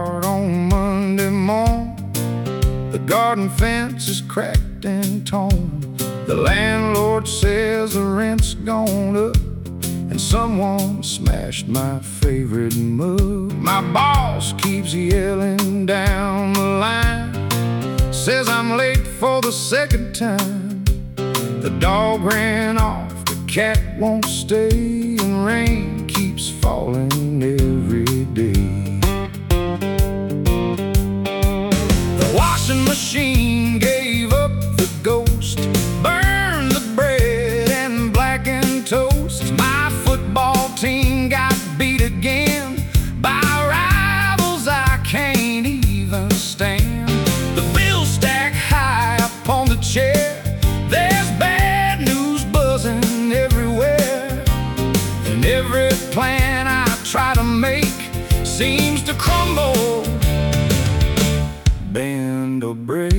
start on Monday morn. The garden fence is cracked and torn. The landlord says the rent's gone up, and someone smashed my favorite mug. My boss keeps yelling down the line, says I'm late for the second time. The dog ran off, the cat won't stay, and rain keeps falling every day. The washing machine gave up the ghost, burned the bread and blackened toast. My football team got beat again by rivals I can't even stand. The bills stack high up on the chair. There's bad news buzzing everywhere, and every plan I try to make seems to crumble, bend or break.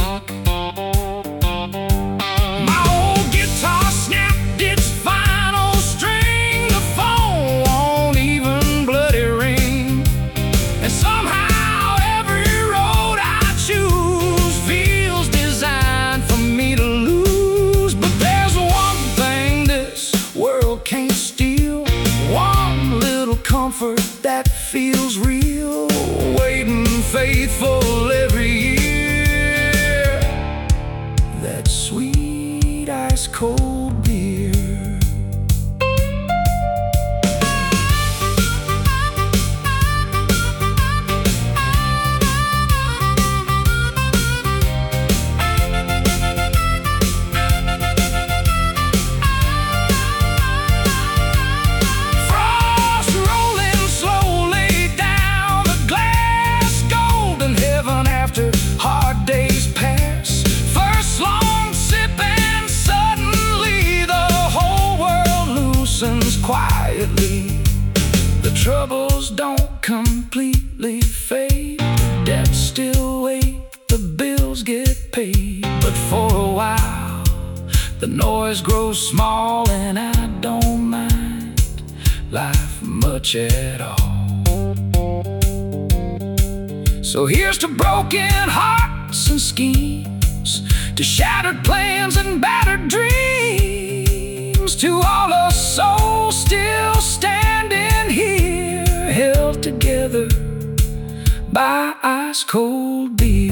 My old guitar snapped its final string. The phone won't even bloody ring, and somehow every road I choose feels designed for me to lose. But there's one thing this world can't steal, one little comfort that feels real, waiting faithful every year, that sweet ice-cold beer. Frost rolling slowly down the glass, golden heaven after hard days pass. First long sip and suddenly the whole world loosens quietly. The troubles don't completely fade, debts still wait, the bills get paid. But for a while the noise grows small, and I don't mind life much at all. So here's to broken hearts and schemes, to shattered plans and battered dreams, to all the souls still standing here, held together by ice-cold beer.